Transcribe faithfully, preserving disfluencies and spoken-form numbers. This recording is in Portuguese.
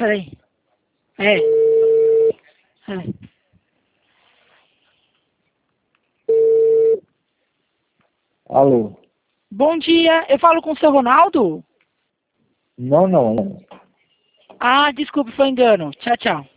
peraí. É. É. Alô? Bom dia, eu falo com o seu Ronaldo? Não, não. Ah, desculpe, foi engano. Tchau, tchau.